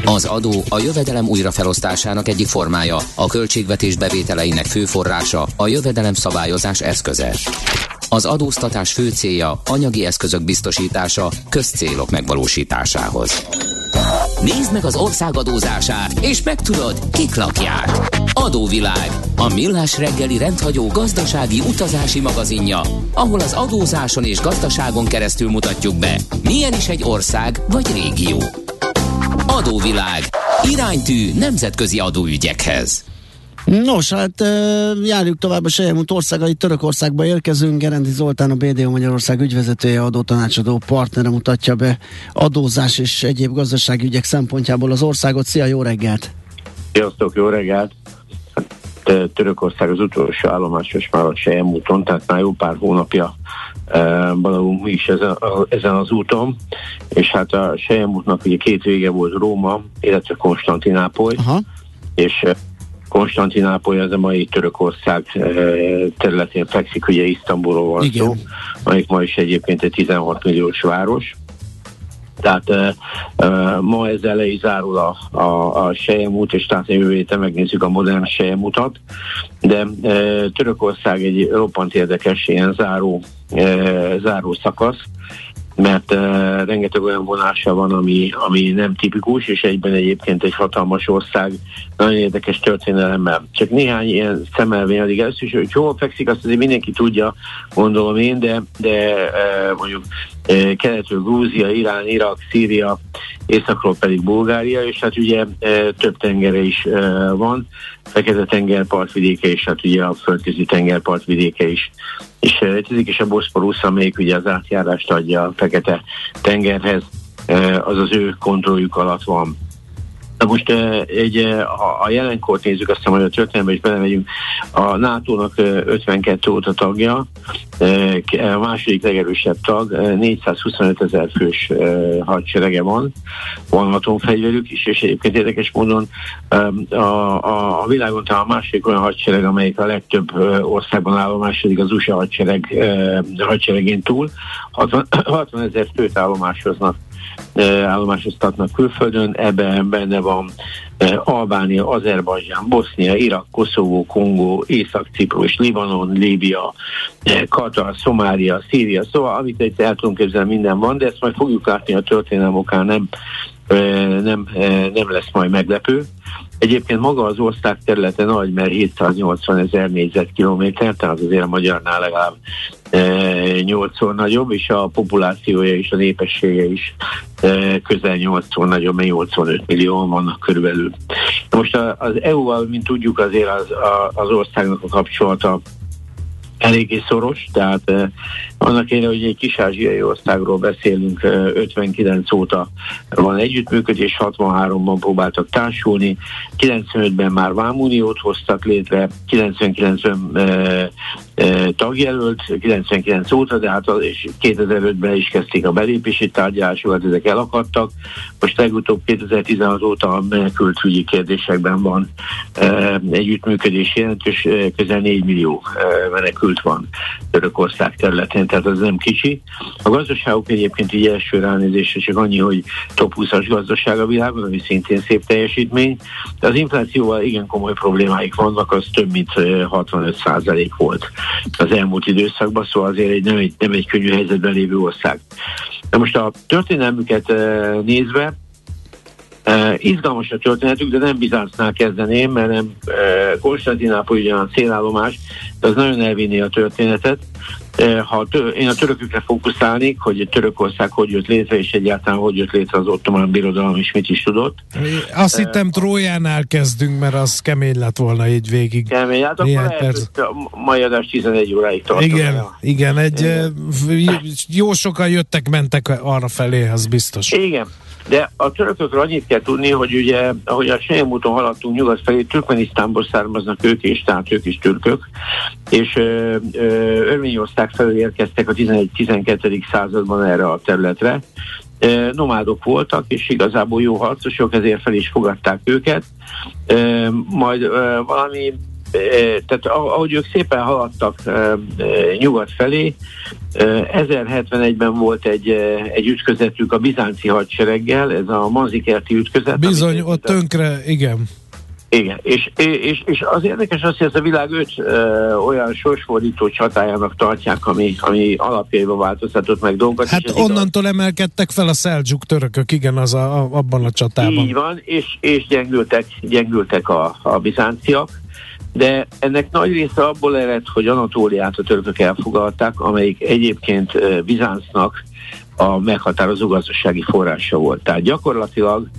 Az adó a jövedelem újrafelosztásának egyik formája, a költségvetés bevételeinek fő forrása, a jövedelem szabályozás eszköze. Az adóztatás fő célja anyagi eszközök biztosítása közcélok megvalósításához. Nézd meg az ország adózását, és megtudod, kik lakják. Adóvilág, a millás reggeli rendhagyó gazdasági utazási magazinja, ahol az adózáson és gazdaságon keresztül mutatjuk be, milyen is egy ország vagy régió. Adóvilág, iránytű nemzetközi adóügyekhez. Nos, hát járjuk tovább a Selyemút országai, Törökországba érkezünk. Gerendi Zoltán, a BDO Magyarország ügyvezetője, adótanácsadó partnere mutatja be adózás és egyéb gazdasági ügyek szempontjából az országot. Szia, jó reggelt! Sziasztok, jó reggelt! Törökország az utolsó állomásos már a Selyemúton, tehát már jó pár hónapja valahol mi is ezen az úton, és hát a Selyemútnak ugye két vége volt, Róma, illetve Konstantinápoly, és Konstantinápoly az a mai Törökország területén fekszik, ugye Isztambulról van szó, amelyik ma is egyébként egy 16 milliós város. Tehát ma ezzel le is zárul a Selyemút, és tehát jövő héten megnézzük a modern Selyemútat, de Törökország egy roppant érdekes ilyen záró szakasz, mert rengeteg olyan vonása van, ami nem tipikus, és egyben egyébként egy hatalmas ország, nagyon érdekes történelemmel. Csak néhány ilyen szemelvény addig először is, hogy hol fekszik, azt azért mindenki tudja, gondolom én, de mondjuk keletről Grúzia, Irán, Irak, Szíria, északról pedig Bulgária, és hát ugye több tengere is van, Fekete-tenger partvidéke, és hát ugye a Földközi tenger partvidéke is létezik, és a Boszporusz, amelyik ugye az átjárást adja a Fekete-tengerhez, az az ő kontrolljuk alatt van. Na most a jelenkort nézzük, azt hiszem, hogy a történelembe is belemegyünk. A NATO-nak 52 óta tagja, a második legerősebb tag, 425 000 fős hadserege van atomfegyverük is, és egyébként érdekes módon a világon talán a második olyan hadsereg, amelyik a legtöbb országban állomásodik az USA hadseregén túl, 60 000 főt állomásoztatnak külföldön, ebben benne van Albánia, Azerbajdzsán, Bosznia, Irak, Koszovó, Kongó, Észak-Ciprus, Libanon, Líbia, Katar, Szomália, Szíria, szóval amit itt el tudunk képzelni, minden van, de ezt majd fogjuk látni a történelem okán, nem lesz majd meglepő. Egyébként maga az ország területe nagy, mert 780 000 négyzetkilométer, tehát azért a magyarnál legalább 8-szor nagyobb, és a populációja és a népessége is közel 8-szor nagyobb, mert 85 millióan vannak körülbelül. Most az EU-val, mint tudjuk, azért az országnak a kapcsolata eléggé szoros, tehát annak ellenére, hogy egy kis-ázsiai országról beszélünk, 59 óta van együttműködés, 63-ban próbáltak társulni, 95-ben már vámuniót hoztak létre, 99-ben tagjelölt, 99 óta, de hát és 2005-ben is kezdték a belépési tárgyalásokat, ezek elakadtak. Most legutóbb 2016 óta a menekültügyi kérdésekben van együttműködés jelentős, közel 4 millió menekült van Törökország területén, tehát az nem kicsi. A gazdaságok egyébként így első ránézésre csak annyi, hogy top 20-as gazdaság a világon, ami szintén szép teljesítmény, de az inflációval igen komoly problémáik vannak, az több mint 65% volt az elmúlt időszakban, szóval azért nem egy könnyű helyzetben lévő ország. De most a történelmüket nézve, izgalmas a történetük, de nem Bizáncnál kezdeném, mert nem Konstantinápoly ugyan szélállomás, de az nagyon elvinni a történetet. Én a törökökre fókuszálnék, hogy Törökország hogy jött létre, és egyáltalán hogy jött létre az ottomán birodalom, és mit is tudott. Azt hittem Trójánál kezdünk, mert az kemény lett volna így végig. Kemény, hát akkor lehet, hogy a mai adás 11 óráig tartott. Igen, jó sokan jöttek-mentek arra felé, az biztos. Igen. De a törökökről annyit kell tudni, hogy ugye, ahogy a Selyemúton haladtunk nyugat felé, Türkmenisztánból származnak ők is, tehát ők is türkök, és Örményország felől érkeztek a 11-12. században erre a területre. Nomádok voltak, és igazából jó harcosok, ezért fel is fogadták őket. Majd valami tehát ahogy ők szépen haladtak nyugat felé, 1071-ben volt egy ütközetük a bizánci hadsereggel, ez a Manzikerti ütközet. Bizony, ott tönkre, igen. Igen, és az érdekes az, hogy ez a világ 5 olyan sorsfordító csatájának tartják, ami alapjaiba változtatott meg dolgokat. Hát onnantól emelkedtek fel a szeldzsuk törökök, igen, abban a csatában. Így van, és gyengültek a bizánciak, de ennek nagy része abból ered, hogy Anatóliát a törökök elfoglalták, amelyik egyébként Bizáncnak a meghatározó gazdasági forrása volt. Tehát gyakorlatilag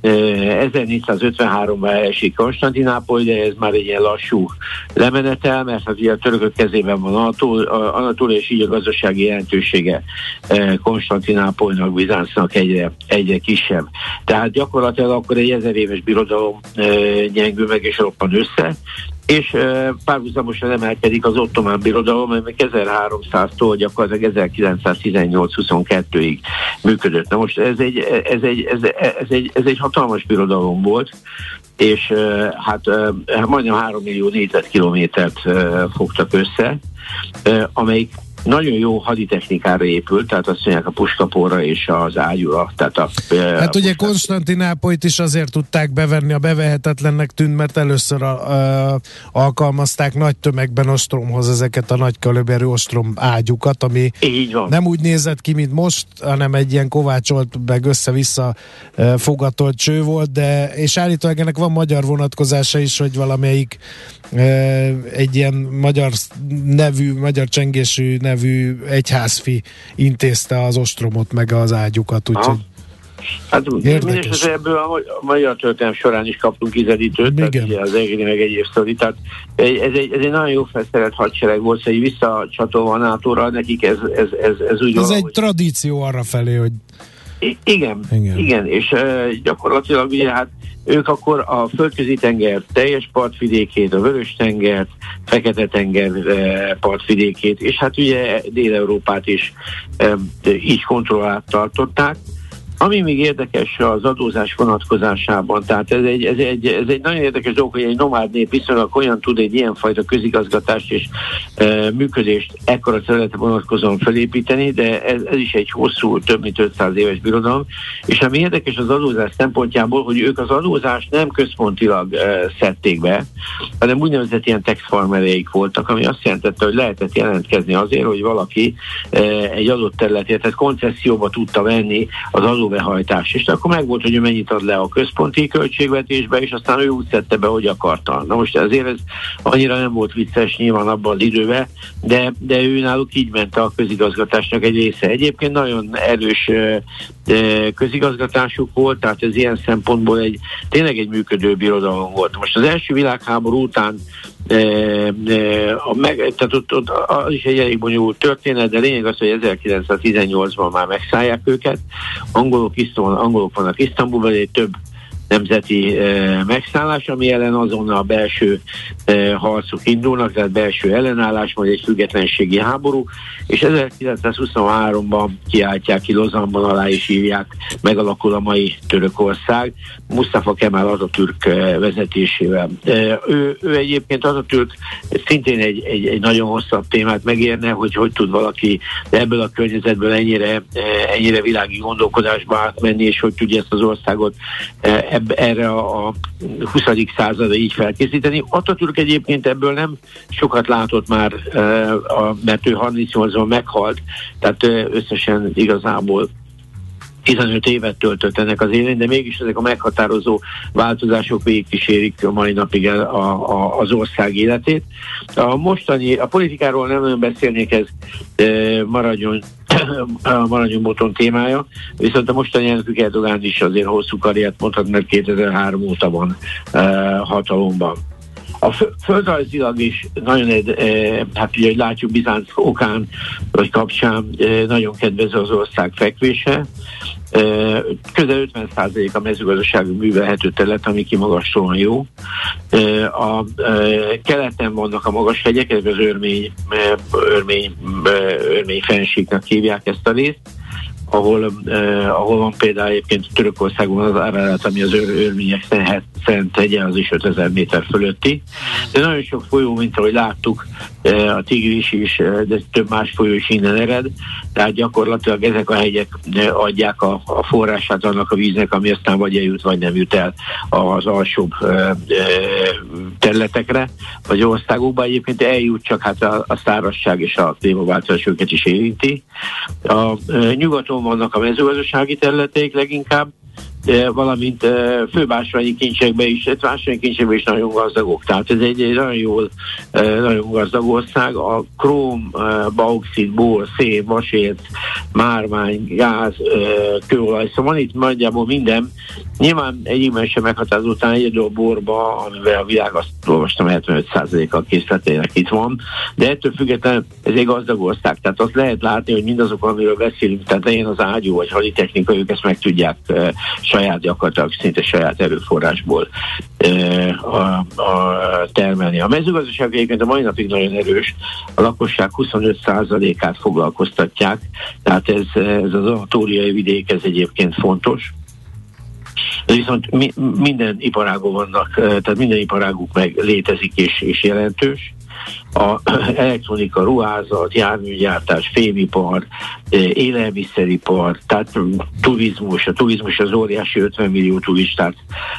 1453-ban esik Konstantinápoly, de ez már egy ilyen lassú lemenetel, mert hát ugye a törökök kezében van Anatólia, és így a gazdasági jelentősége Konstantinápolynak, Bizáncnak egyre kisebb. Tehát gyakorlatilag akkor egy 1000 éves birodalom gyengül meg és roppan össze, és párhuzamosan emelkedik az ottomán birodalom, amely 1300-tól gyakorlatilag 1918-22-ig működött. Na most ez egy hatalmas birodalom volt, és hát majdnem 3 millió négyzetkilométert fogtak össze, amelyik nagyon jó haditechnikára épült, tehát azt mondják a puskaporra és az ágyúra. Hát ugye Konstantinápolyt is azért tudták bevenni, a bevehetetlennek tűnt, mert először alkalmazták nagy tömegben ostromhoz ezeket a nagy kaliberű ostrom ágyukat, ami nem úgy nézett ki, mint most, hanem egy ilyen kovácsolt, meg össze-vissza fogatolt cső volt, és állítólag ennek van magyar vonatkozása is, hogy valamelyik egy ilyen magyar csengésű nevű egyházfi intézte az ostromot meg az ágyukat, úgyhogy hát mindest ebből a magyar történelem során is kaptunk ízelítőt, tehát az egéri meg egyéb sztori, tehát ez egy nagyon jó felszerelt hadsereg volt, hogy visszacsatolva a NATO-ra, nekik ez úgy ez egy tradíció arrafelé, hogy igen, és gyakorlatilag ugye hát ők akkor a Földközi-tenger teljes partvidékét, a Vörös-tengert, Fekete-tenger partvidékét, és hát ugye Dél-Európát is így kontroll alatt tartották. Ami még érdekes az adózás vonatkozásában, tehát ez egy nagyon érdekes dolog, hogy egy nomád nép viszonylag olyan tud egy ilyenfajta közigazgatást és működést ekkora területre vonatkozóan felépíteni, de ez is egy hosszú, több mint 500 éves birodalom, és ami érdekes az adózás szempontjából, hogy ők az adózást nem központilag szedték be, hanem úgynevezett ilyen tax farmereik voltak, ami azt jelentette, hogy lehetett jelentkezni azért, hogy valaki egy adott területet, tehát koncesszióba tudta venni az adóbehajtás. És akkor meg volt, hogy ő mennyit ad le a központi költségvetésbe, és aztán ő úgy szedte be, hogy akarta. Na most azért ez annyira nem volt vicces nyilván abban az időben, de ő náluk így ment a közigazgatásnak egy része. Egyébként nagyon erős közigazgatásuk volt, tehát ez ilyen szempontból tényleg egy működő birodalom volt. Most az első világháború után tehát ott az is egy elég bonyolult történet, de lényeg az, hogy 1918-ban már megszállják őket. Angolok vannak Isztambulban, egy több nemzeti megszállás, ami ellen azonnal belső harcok indulnak, tehát belső ellenállás, majd egy függetlenségi háború, és 1923-ban kiáltják ki Lozannban, alá is írják, megalakul a mai Törökország, Mustafa Kemal Atatürk vezetésével. Ő egyébként Atatürk szintén egy nagyon hosszabb témát megérne, hogy tud valaki ebből a környezetből ennyire világi gondolkodásba átmenni, és hogy tudja ezt az országot erre a 20. századra így felkészíteni. Atatürk egyébként ebből nem sokat látott már, mert ő 38-ban meghalt, tehát összesen igazából 15 évet töltött ennek az élén, de mégis ezek a meghatározó változások végigkísérik a mai napig az ország életét. A politikáról nem nagyon beszélnék, ez maradjon Boton témája, viszont a mostani elnökük Erdogán is azért hosszú karriert mondhat, mert 2003 óta van hatalomban. A földrajzilag is nagyon, hát ugye, hogy látjuk Bizánc okán, vagy kapcsán nagyon kedvező az ország fekvése. Közel 50% a mezőgazdasági művelhető terület, ami kimagaslóan jó. A keleten vannak a magas hegyek, ez az örmény fennsíknak hívják ezt a részt. ahol van például egyébként Törökországban az Ararat, ami az örmények Szent hegye, az is 5000 méter fölötti. De nagyon sok folyó, mint ahogy láttuk, a Tigris is, de több más folyó is innen ered, tehát gyakorlatilag ezek a hegyek adják a forrását annak a víznek, ami aztán vagy eljut, vagy nem jut el az alsóbb területekre, vagy országokban. Egyébként eljut, csak hát a szárazság és a klímaváltozás őket is érinti. A nyugaton vannak a mezőgazdasági területeik leginkább, valamint főbásványi kincsekben is, ásványi kincsekben is nagyon gazdagok. Tehát ez egy nagyon gazdag ország. A króm, bauxit, bor, szén, vasérc, márvány, gáz, kőolaj, szóval van itt nagyjából minden. Nyilván egyikben sem meghatározó, után egyedül a borba, amivel a világ, azt olvastam, 75%-a készletének itt van, de ettől függetlenül ez egy gazdag ország, tehát azt lehet látni, hogy mindazok, amiről beszélünk, tehát legyen az ágyú vagy haditechnika, ők ezt meg tudják gyakorlatilag szinte saját erőforrásból termelni. A mezőgazdaság egyébként a mai napig nagyon erős, a lakosság 25%-át foglalkoztatják, tehát ez az anatóliai vidék, ez egyébként fontos. Viszont minden iparágban vannak, tehát minden iparáguk meg létezik és jelentős. A elektronika, ruházat, járműgyártás, fémipar, élelmiszeripar, tehát turizmus. A turizmus az óriási, 50 millió turistát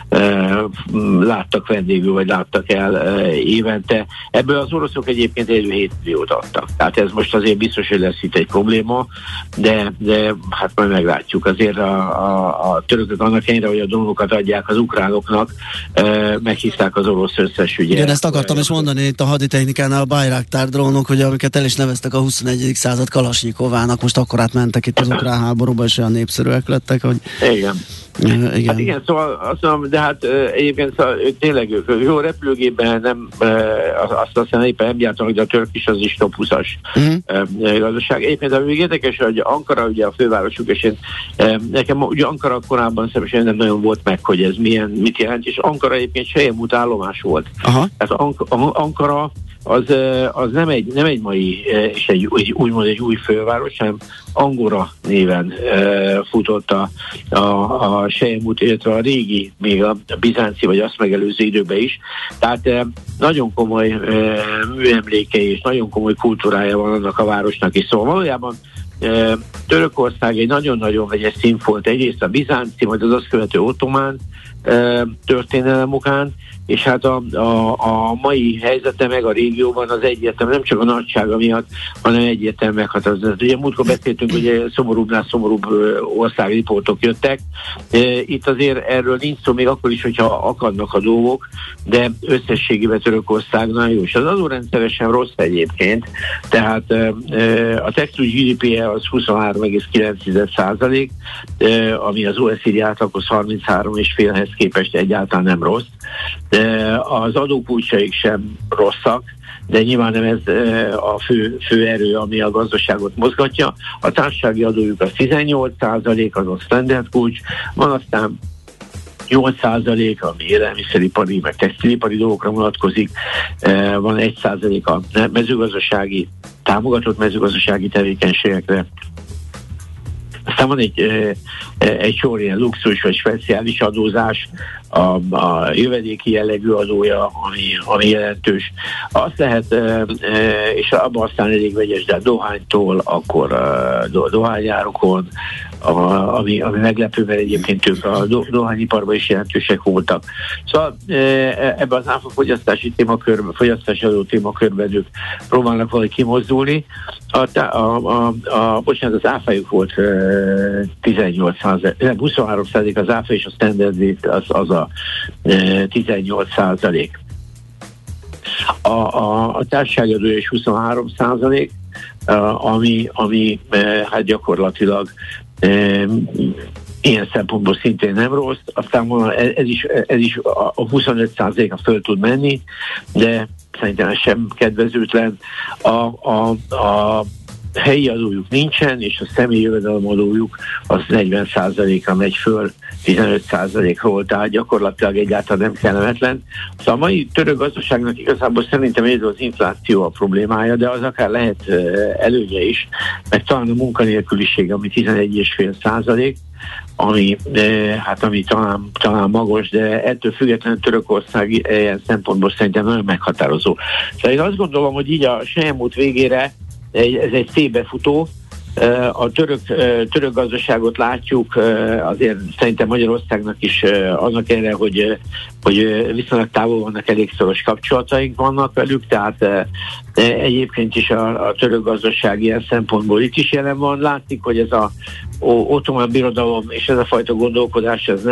láttak vendégül, vagy láttak el évente. Ebből az oroszok egyébként 7 milliót adtak. Tehát ez most azért biztos, hogy lesz itt egy probléma, de hát majd meglátjuk. Azért a törökök annak ellenére, hogy a drónokat adják az ukránoknak, meghívták az orosz összes ügyet. Igen, ezt akartam is mondani itt a haditechnikánál, a Bayraktar drónok, hogy amiket el is neveztek a 21. század Kalasnyikovának, most akkorát mentek itt az ukrán háborúba, és olyan népszerűek lettek, hogy... Igen. Hát igen, szóval azt mondom, de hát egyébként szóval, tényleg ők jó repülőgépben nem, azt aztán éppen nem gyártanak, de a török is az is top 20-as gazdaság. Egyébként ami még érdekes, hogy Ankara ugye a fővárosuk, és én, nekem ugye Ankara korábban szemesen nem nagyon volt meg, hogy ez mit jelent, és Ankara egyébként selyemút állomás volt. Aha. Tehát Ankara az nem egy mai, és úgymond egy új főváros, hanem Angora néven futott a selyemút, illetve a régi, még a bizánci, vagy azt megelőző időben is. Tehát nagyon komoly műemlékei és nagyon komoly kultúrája van annak a városnak is. Szóval valójában Törökország egy nagyon-nagyon vegyes színfolt, egyrészt a bizánci, majd az azt követő ottomán történelem okán, és hát a mai helyzete meg a régióban az egyértelmű, nem csak a nagysága miatt, hanem egyértelmű meghatározó. Ugye múltkor beszéltünk, hogy szomorúbbnál szomorúbb országriportok jöttek. Itt azért erről nincs szó, még akkor is, hogyha akadnak a dolgok, de összességében Törökország nagyon jó. És az adórendszeresen rossz egyébként, tehát a textus GDP-je az 23,9%, ami az OECD átlaghoz 33,5-hez képest egyáltalán nem rossz. Az adókulcsaik sem rosszak, de nyilván nem ez a fő erő, ami a gazdaságot mozgatja. A társasági adójuk az 18%, az a standard kulcs, van aztán 8%, ami élelmiszeripari, meg textilipari dolgokra vonatkozik, van 1% a mezőgazdasági, támogatott mezőgazdasági tevékenységekre. Aztán van egy sor ilyen luxus vagy speciális adózás, a jövedéki jellegű adója, ami jelentős. Azt lehet, és abban aztán elég vegyes, de a dohánytól, akkor dohányárokon, ami meglepő, mert egyébként ők a dohányiparban is jelentősek voltak. Szóval ebben az áfa fogyasztási adó témakörben ők próbálnak valahogy kimozdulni. Bocsánat, az áfájuk volt 23% az áfa, és a standard rate az a 18%. A társasági adója is 23%, ami hát gyakorlatilag ilyen szempontból szintén nem rossz. Aztán ez is a 25%-a föl tud menni, de szerintem ez sem kedvezőtlen. A helyi adójuk nincsen, és a személyi jövedelemadójuk az 40%-ra megy föl, 15%-ról, tehát gyakorlatilag egyáltalán nem kellemetlen. Szóval a mai török gazdaságnak igazából szerintem ez az infláció a problémája, de az akár lehet előnye is, mert talán a munkanélküliség, ami 11,5%, ami talán magas, de ettől függetlenül Törökország ilyen szempontból szerintem nagyon meghatározó. Szóval én azt gondolom, hogy így a Selyemút végére ez egy szép befutó. A török gazdaságot látjuk, azért szerintem Magyarországnak is annak erre, hogy viszonylag távol vannak, elég szoros kapcsolataink vannak velük, tehát egyébként is a török gazdaság ilyen szempontból itt is jelen van. Látszik, hogy ez az ottomán birodalom és ez a fajta gondolkodás ez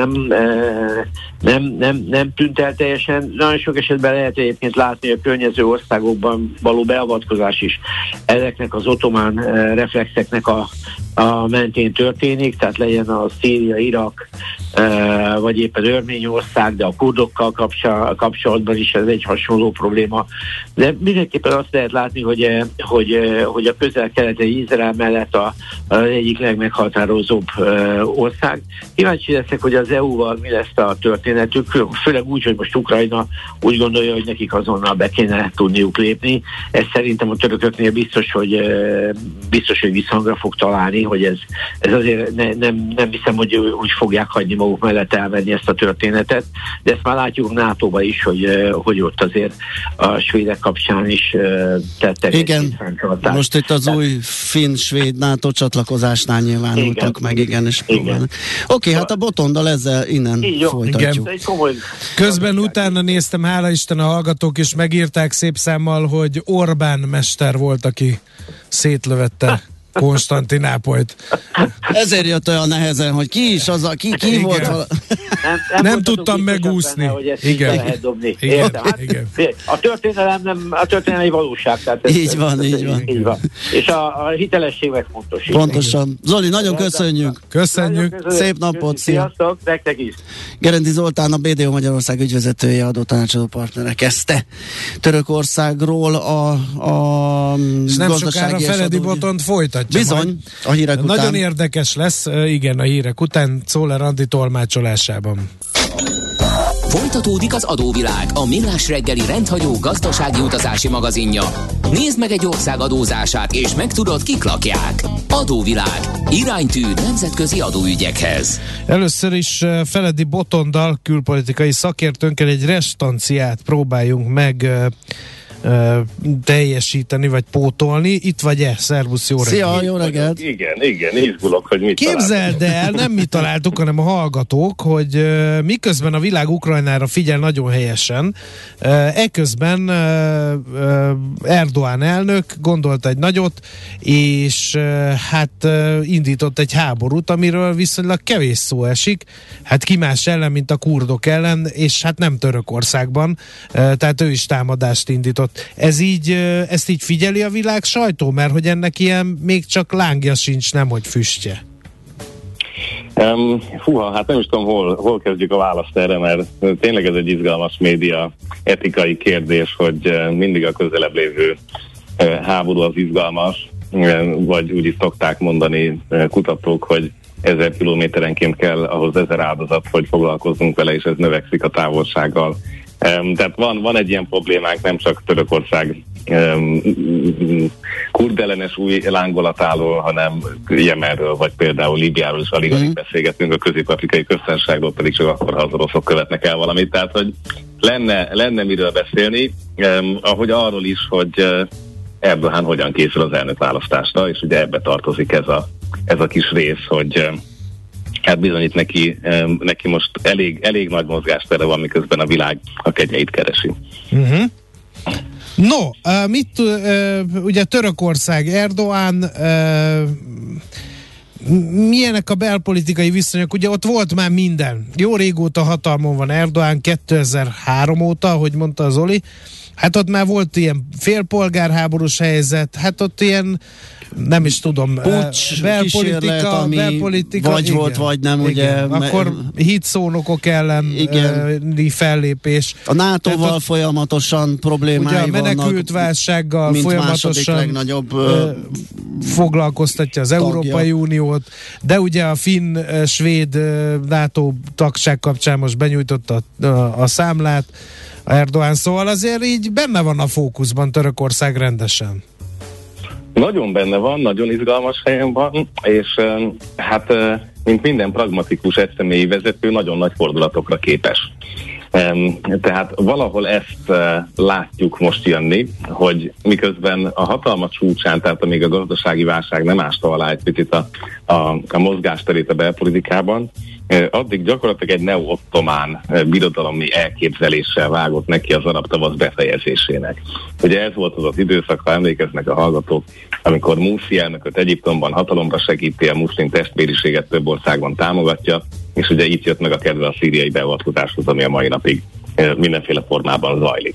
nem tűnt el teljesen. Nagyon sok esetben lehet egyébként látni, hogy a környező országokban való beavatkozás is ezeknek az ottomán reflexeknek a mentén történik, tehát legyen a Szíria, Irak, vagy éppen Örményország, de a kurdokkal kapcsolatban is ez egy hasonló probléma. De mindenképpen azt lehet látni, hogy a közel-keleti Izrael mellett az egyik legmeghatározóbb ország. Kíváncsi leszek, hogy az EU-val mi lesz a történetük, főleg úgy, hogy most Ukrajna úgy gondolja, hogy nekik azonnal be kéne tudniuk lépni. Ez szerintem a törököknél biztos, hogy visszhangra fog találni, hogy ez azért nem hiszem, hogy úgy fogják hagyni maguk mellett elvenni ezt a történetet, de ezt már látjuk NATO-ba is, hogy ott azért a svédek kapcsán is tettek. Igen, most itt az új finn-svéd NATO csatlakozásnál nyilvánultak meg, igen. Oké, hát a Botondal ezzel innen folytatjuk. Közben utána néztem, hála Isten, a hallgatók is megírták szép számmal, hogy Orbán mester volt, aki szétlövette Konstantinápolyt. Ezért jött olyan nehezen, hogy ki is az, ki volt. Nem tudtam megúszni. Benne, hogy ezt igen. Lehet dobni. Igen. A történelem egy valóság. Tehát így van. És a hitelesség meg fontos. Pontosan. Zoli, nagyon köszönjük. Köszönjük. Szép napot. Sziasztok, nektek is. Gerendi Zoltán, a BDO Magyarország ügyvezetője, adótanácsadó partnere kezdte Törökországról a és nem sokára Feledi Botont folytatja. Bizony, a hírek után. Nagyon érdekes lesz, igen, a hírek után Czoller Andi tolmácsolásában. Folytatódik az Adóvilág, a millás reggeli rendhagyó gazdasági utazási magazinja. Nézd meg egy ország adózását, és megtudod, kik lakják. Adóvilág. Iránytű nemzetközi adóügyekhez. Először is Feledi Botondal, külpolitikai szakértőnkkel egy restanciát próbáljunk meg teljesíteni, vagy pótolni. Itt vagy-e? Szervusz, jó reggelt! Szia, jó reggelt! Igen, izgulok, hogy mit Képzeld el, nem mi találtuk, hanem a hallgatók, hogy miközben a világ Ukrajnára figyel nagyon helyesen, eközben Erdoğan elnök gondolt egy nagyot, és indított egy háborút, amiről viszonylag kevés szó esik, ki más ellen, mint a kurdok ellen, és nem Törökországban, tehát ő is támadást indított. Ezt így figyeli a világ sajtó, mert hogy ennek ilyen még csak lángja sincs, nemhogy füstje. Nem is tudom, hol kezdjük a választ erre, mert tényleg ez egy izgalmas média etikai kérdés, hogy mindig a közelebb lévő háború az izgalmas, vagy úgy is szokták mondani kutatók, hogy 1000 kilométerenként kell ahhoz 1000 áldozat, hogy foglalkozzunk vele, és ez növekszik a távolsággal. Tehát van egy ilyen problémánk, nem csak Törökország kurdellenes új lángolatáról, hanem Jemenről, vagy például Líbiáról is alig beszélgetünk, a Közép-Afrikai Köztársaságról pedig csak akkor, ha az oroszok követnek el valamit. Tehát, hogy lenne miről beszélni, ahogy arról is, hogy Erdoğan hogyan készül az elnökválasztásra, és ugye ebbe tartozik ez a kis rész, hogy bizony itt neki most elég nagy mozgástere van, miközben a világ a kegyeit keresi. Uh-huh. No, ugye Törökország, Erdoğan, milyenek a belpolitikai viszonyok? Ugye ott volt már minden. Jó régóta hatalmon van Erdoğan, 2003 óta, ahogy mondta az Zoli. Ott már volt ilyen félpolgárháborús helyzet, ott ilyen nem is tudom, belpolitika, vagy igen, volt, vagy nem, igen. ugye. Akkor hitszónokok elleni fellépés. A NATO-val folyamatosan problémái vannak. Ugye a menekültválsággal folyamatosan legnagyobb foglalkoztatja az tagja. Európai Uniót, de ugye a finn-svéd NATO tagság kapcsán most benyújtotta a számlát Erdoğan, szóval azért így benne van a fókuszban Törökország rendesen. Nagyon benne van, nagyon izgalmas helyen van, és hát mint minden pragmatikus egyszemélyi vezető nagyon nagy fordulatokra képes. Tehát valahol ezt látjuk most jönni, hogy miközben a hatalma csúcsán, tehát amíg a gazdasági válság nem ásta alá egy picit a mozgásterét a belpolitikában, addig gyakorlatilag egy neo-ottomán birodalomi elképzeléssel vágott neki az arab tavasz befejezésének. Ugye ez volt az időszak, ha emlékeznek a hallgatók, amikor Mursi elnököt Egyiptomban hatalomra segíti, a muszlim testvériséget több országban támogatja, és ugye itt jött meg a kedve a szíriai beavatkozáshoz, ami a mai napig mindenféle formában zajlik.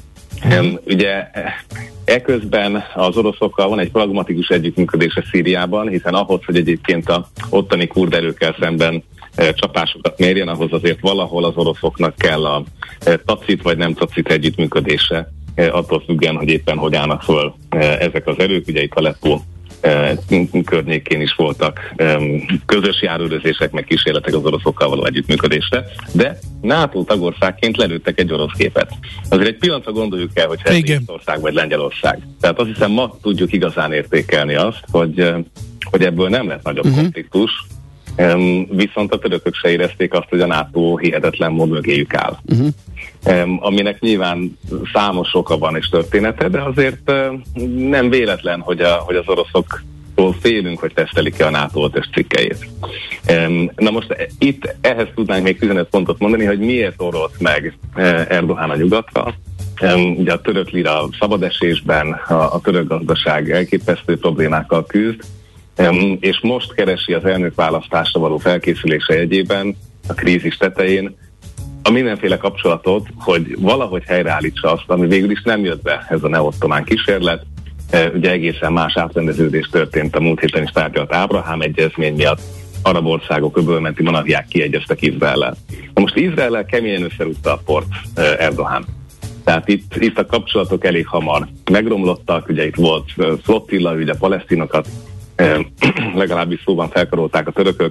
Ugye eközben az oroszokkal van egy pragmatikus együttműködése Szíriában, hiszen ahhoz, hogy egyébként a ottani kurd erőkkel szemben csapásokat mérjen, ahhoz azért valahol az oroszoknak kell a tacit vagy nem tacit együttműködése, attól függően, hogy éppen hogy állnak föl ezek az erők. Ugye itt Aleppo környékén is voltak közös járőrözések, meg kísérletek az oroszokkal való együttműködésre, de NATO tagországként lelőttek egy orosz képet. Azért egy pillanatra gondoljuk el, hogy Észtország vagy Lengyelország. Tehát azt hiszem, ma tudjuk igazán értékelni azt, hogy ebből nem lett nagyobb konfliktus, viszont a törökök se érezték azt, hogy a NATO hihetetlen mód mögéjük áll. Aminek nyilván számos oka van és története, de azért nem véletlen, hogy az oroszoktól félünk, hogy tesztelik ki a NATO 5-ös cikkeit. Na most itt ehhez tudnánk még 15 pontot mondani, hogy miért orolt meg Erdoğan a nyugatra. Ugye a török lira szabadesésben, a török gazdaság elképesztő problémákkal küzd, és most keresi az elnökválasztásra való felkészülése jegyében, a krízis tetején, a mindenféle kapcsolatot, hogy valahogy helyreállítsa azt, ami végül is nem jött be, ez a neo-ottomán kísérlet. Ugye egészen más átrendeződés történt a múlt héten is tárgyalt Ábrahám egyezmény miatt, arab országok, öbölmenti monarchiák kiegyeztek Izraellel. Na most Izraellel keményen összerúgta a port Erdoğan. Tehát itt a kapcsolatok elég hamar megromlottak, ugye itt volt flottilla, ugye palesztinokat legalábbis szóban felkarolták a törökök,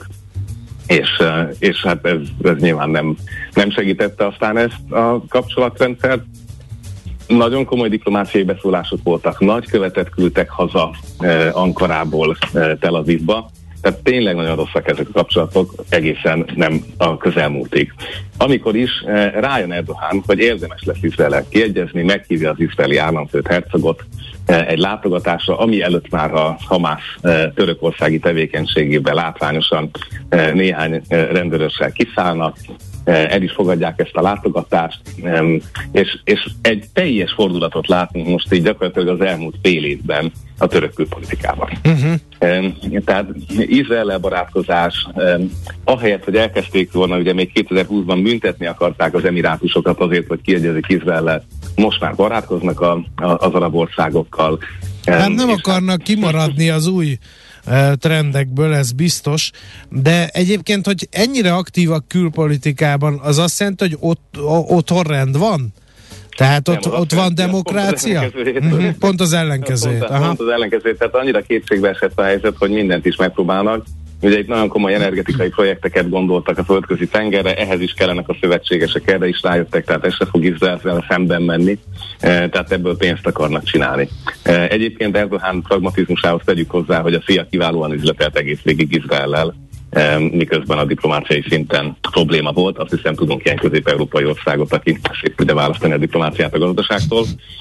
és hát ez nyilván nem segítette aztán ezt a kapcsolatrendszert. Nagyon komoly diplomáciai beszólások voltak, nagykövetet küldtek haza Ankarából Tel Avivba, tehát tényleg nagyon rosszak ezek a kapcsolatok egészen nem a közelmúltig. Amikor is rájön Erdoğan, hogy érdemes lesz Izraellel kiegyezni, meghívja az izraeli államfőt, hercogot egy látogatásra, ami előtt már a Hamász törökországi tevékenységében látványosan néhány rendőrössel kiszállnak, el is fogadják ezt a látogatást, és egy teljes fordulatot látunk most így gyakorlatilag az elmúlt fél évben a török külpolitikában. Tehát Izraellel barátkozás, ahelyett, hogy elkezdték volna, ugye még 2020-ban büntetni akarták az emirátusokat azért, hogy kiegyezik Izraellel, most már barátkoznak az arab országokkal. Hát nem akarnak kimaradni az új trendekből, ez biztos, de egyébként, hogy ennyire aktívak külpolitikában, az azt jelenti, hogy otthon rend van? Tehát ott van demokrácia? Pont az ellenkezőjét. Pont az ellenkezőjét, tehát annyira kétségbe esett a helyzet, hogy mindent is megpróbálnak. Ugye itt nagyon komoly energetikai projekteket gondoltak a földközi tengerre, ehhez is kellenek a szövetségesek, erre is rájöttek, tehát ez se fog Izrael szemben menni, tehát ebből pénzt akarnak csinálni. Egyébként Erdoğan pragmatizmusához tegyük hozzá, hogy a fia kiválóan üzletelt egész végig Izraellel, miközben a diplomáciai szinten probléma volt. Azt hiszem, tudunk ilyen közép-európai országot, aki szép tudja választani a diplomáciát a gazdaságtól.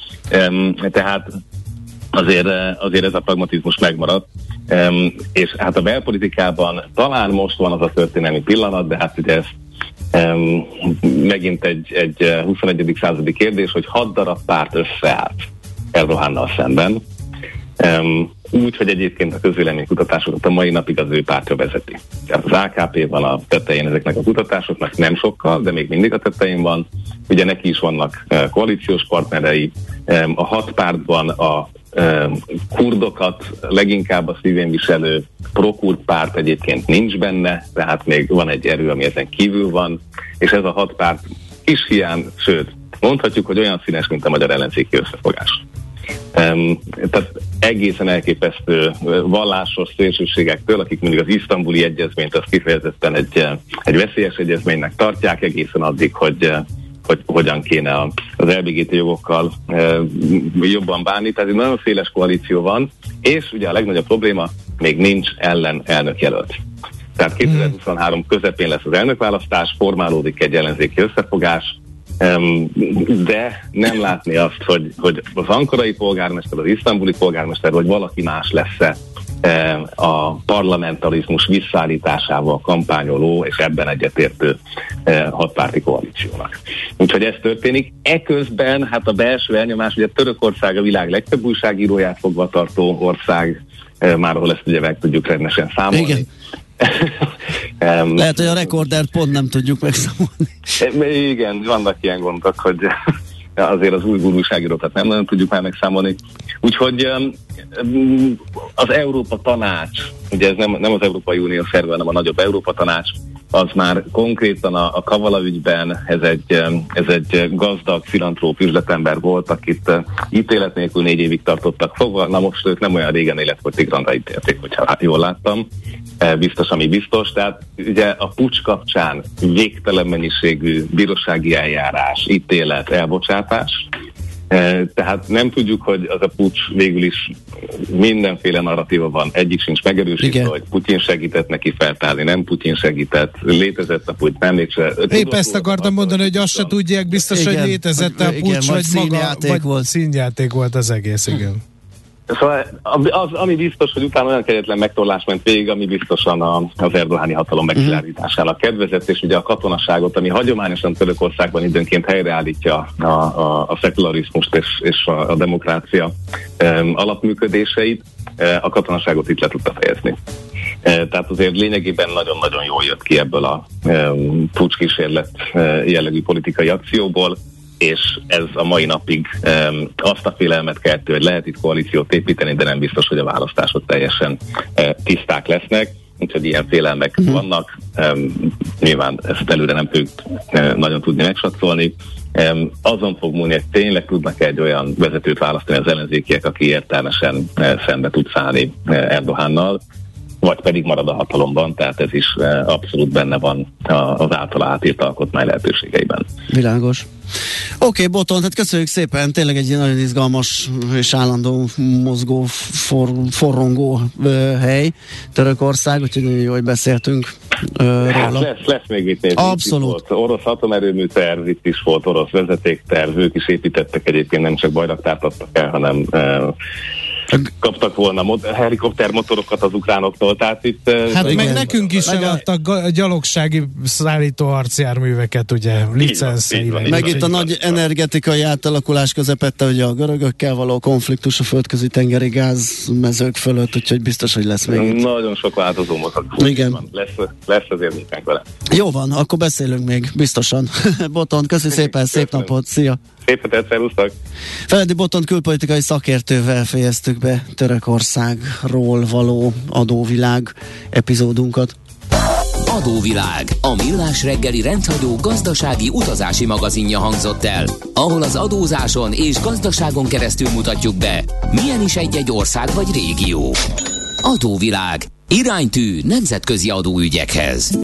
Tehát azért ez a pragmatizmus megmaradt, és hát a belpolitikában talán most van az a történelmi pillanat, de hát ugye ez megint egy 21. századi kérdés, hogy 6 darab párt összeállt Erdoğannal szemben, úgy, hogy egyébként a közvéleménykutatásokat a mai napig az ő pártja vezeti. Tehát az AKP van a tetején ezeknek a kutatásoknak, nem sokkal, de még mindig a tetején van. Ugye neki is vannak koalíciós partnerei, a 6 pártban a kurdokat leginkább a szívén viselő pro-kurd párt egyébként nincs benne, tehát még van egy erő, ami ezen kívül van, és ez a 6 párt kis hiány, sőt, mondhatjuk, hogy olyan színes, mint a magyar ellenzéki összefogás. Tehát egészen elképesztő vallásos szélsőségektől, akik mindig az isztambuli egyezményt azt kifejezetten egy veszélyes egyezménynek tartják, egészen addig, hogy hogyan kéne az LBGT jogokkal jobban bánni. Tehát egy nagyon széles koalíció van, és ugye a legnagyobb probléma, még nincs elnökjelölt. Tehát 2023 közepén lesz az elnökválasztás, formálódik egy ellenzéki összefogás, de nem látni azt, hogy az ankarai polgármester, az isztambuli polgármester, vagy valaki más lesz a parlamentarizmus visszaállításával kampányoló és ebben egyetértő 6 párti koalíciónak. Úgyhogy ez történik. Eközben hát a belső elnyomás, ugye Törökország a világ legtöbb újságíróját fogva tartó ország, már ahol ezt ugye meg tudjuk rendesen számolni. Igen. Lehet, hogy a rekordert pont nem tudjuk megszámolni. Igen, vannak ilyen gondok, hogy azért az új újságírókat nem nagyon tudjuk már megszámolni. Úgyhogy az Európa Tanács, ugye ez nem az Európai Unió szerve, hanem a nagyobb Európa Tanács, az már konkrétan a Kavala ügyben ez egy gazdag, filantróp üzletember volt, akit ítélet nélkül 4 évig tartottak fogva. Na most ők nem olyan régen életfogytiglanra ítélték, hogyha jól láttam. Biztos, ami biztos. Tehát ugye a puccs kapcsán végtelen mennyiségű bírósági eljárás, ítélet, elbocsátás. Tehát nem tudjuk, hogy az a puccs végül is mindenféle narratíva van. Egyik sincs megerősítve, hogy Putyin segített neki feltárni, nem Putyin segített, létezett a puccs, nem létezett. Épp ezt akartam mondani, hogy azt se tudják biztos, hogy létezett a puccs, vagy maga, színjáték volt az egész, igen. Szóval ami biztos, hogy utána olyan kegyetlen megtorlás ment végig, ami biztosan az erdogáni hatalom megszilárdításának kedvezett, és ugye a katonaságot, ami hagyományosan Törökországban időnként helyreállítja a szekularizmust és a demokrácia alapműködéseit, a katonaságot itt le tudta fejezni. Tehát azért lényegében nagyon-nagyon jól jött ki ebből a puccs-kísérlet jellegű politikai akcióból, és ez a mai napig azt a félelmet keltő, hogy lehet itt koalíciót építeni, de nem biztos, hogy a választások teljesen tiszták lesznek, úgyhogy ilyen félelmek vannak. Nyilván ezt előre nem fogjuk nagyon tudni megsatszolni. Azon fog múlni, hogy tényleg tudnak egy olyan vezetőt választani az ellenzékiek, aki értelmesen szembe tud szállni Erdogánnal, vagy pedig marad a hatalomban, tehát ez is abszolút benne van az általa átírt alkotmány lehetőségeiben. Világos. Oké, Botond, hát köszönjük szépen, tényleg egy nagyon izgalmas és állandó mozgó, forrongó hely Törökország, úgyhogy nagyon jó, hogy beszéltünk róla. Lesz még mit nézni. Abszolút. Itt volt orosz atomerőmű terv, itt is volt orosz vezetékterv, ők is építettek egyébként, nem csak bajraktárt adtak el, hanem kaptak volna helikoptermotorokat az ukránoktól, tehát itt... Hát meg nekünk is eladtak gyalogsági szállító harcjárműveket, ugye, licenszeileg. Meg itt a nagy energetikai átalakulás közepette, ugye a görögökkel való konfliktus a földközi tengeri gázmezők fölött, úgyhogy biztos, hogy lesz még itt. Nagyon sok változó mozog. Igen. Lesz azért munkánk vele. Jó van, akkor beszélünk még, biztosan. Botond, köszi szépen, szép napot, szia! Szép hetet, szervusztok! Feledi Botond külpolitikai szakértővel fejeztük be Törökországról való adóvilág epizódunkat. Adóvilág, a millás reggeli rendhagyó gazdasági utazási magazinja hangzott el, ahol az adózáson és gazdaságon keresztül mutatjuk be, milyen is egy-egy ország vagy régió. Adóvilág, iránytű nemzetközi adóügyekhez.